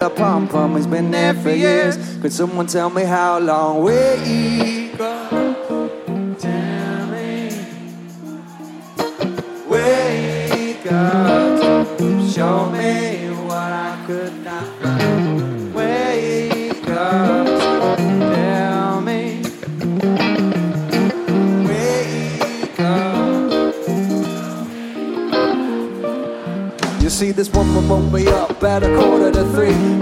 A pom-pom has been there for years. Could someone tell me how long? Wake up, tell me. Wake up, show me what I could not find. Wake up, tell me. Wake up. You see, this woman woke me up at 2:45.